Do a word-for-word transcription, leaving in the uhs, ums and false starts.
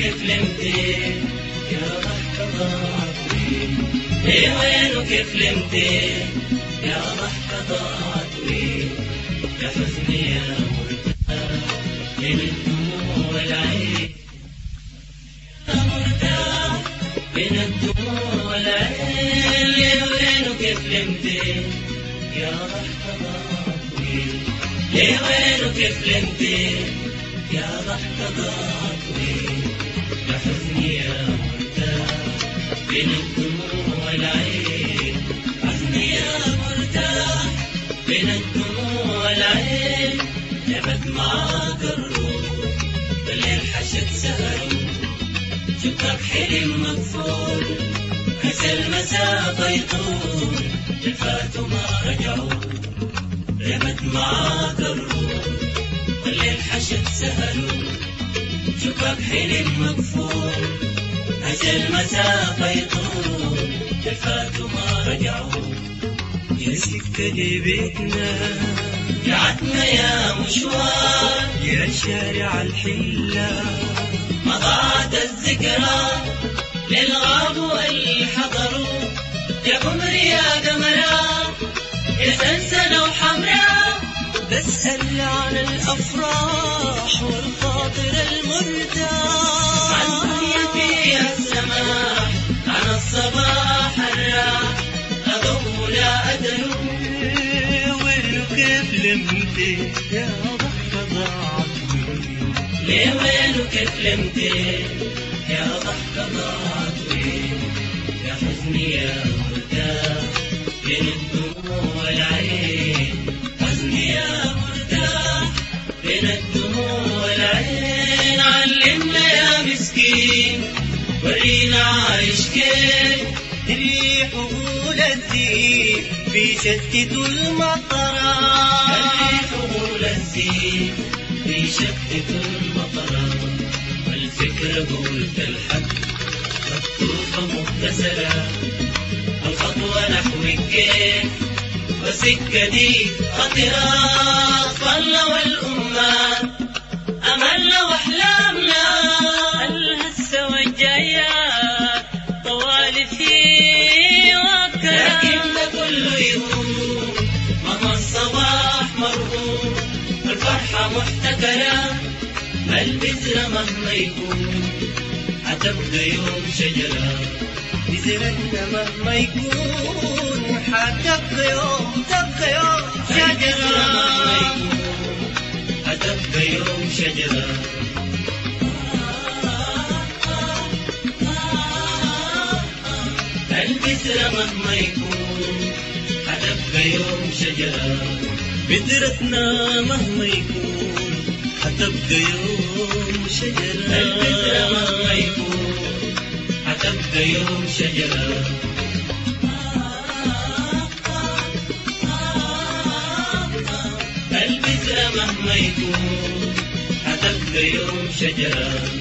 كيف لمتي يا ضحكة ضاعت وين؟ ليه وين وكيف لمتي يا ضحكة ضاعت وين؟ يا حزني يا مرتاح بين الدموع والعين، يا مرتاح بين الدموع والعين. ليه وين وكيف لمتي يا ضحكة ضاعت وين؟ ليه وين وكيف لمتي يا ضحكة ضاعت وين؟ يا حزني يا مرتاح بين الدموع والعين، حزني يا مرتاح بين الدموع والعين. لعبت معاك الروح بالليل حشت سهر، شباك حلم مقفول هزل مسافة يطول، الفاتوا ما رجعوا. لعبت معاك الروح بالليل حشت سهر، شباك حلم مقفول هزل مسافة يطول، الفاتوا ما رجعوا. يا سكة دي بيتنا يا عتمة يا مشوار، يا شارع الحلة مضاعت الذكرى للغاب واللي حضروا. يا قمري يا قمرة يا سنسنة وحمراء، بسأل عن الأفراح والخاطر المرتاح، عن دنيا فيها السماح، عن الصباح الراح أضو لا أدرو. وين وكيف لمتي يا ضحكة ضاعت وين؟ ليه وين وكيف لمتي يا ضحكة ضاعت وين؟ يا حزني يا مرتاح بين الدموع والعين، حزني يا مرتاح بين الدموع والعين. علمنا يا مسكين ورينا عايش كيف، الريح وقول الزين بيشتتوا المطرات، الريح وقول الزين بيشتتوا المطرات. والفكرة قلت الحق مكتوفة مبتسرة، الخطوة نحو الكيف وسكة دي خطرات. فالله والأمات أملنا وأحلامنا، الهسة والجايات طوالي في وقتها، لكن ده كله يهون مهما الصباح مرهون. الفرحة محتكرة البذرة مهما يكون حتبقى يوم شجرة، بذرتنا مهما يكون حتبقى يوم تبقى يوم شجرة، مهما يكون حتبقى يوم شجرة. البذرة مهما يكون حتبقى يوم شجرة، بذرتنا مهما يكون حتبقى يوم شجرة. البذرة مهما يكون حتبقى يوم شجرة. البذرة مهما يكون حتبقى يوم شجرة.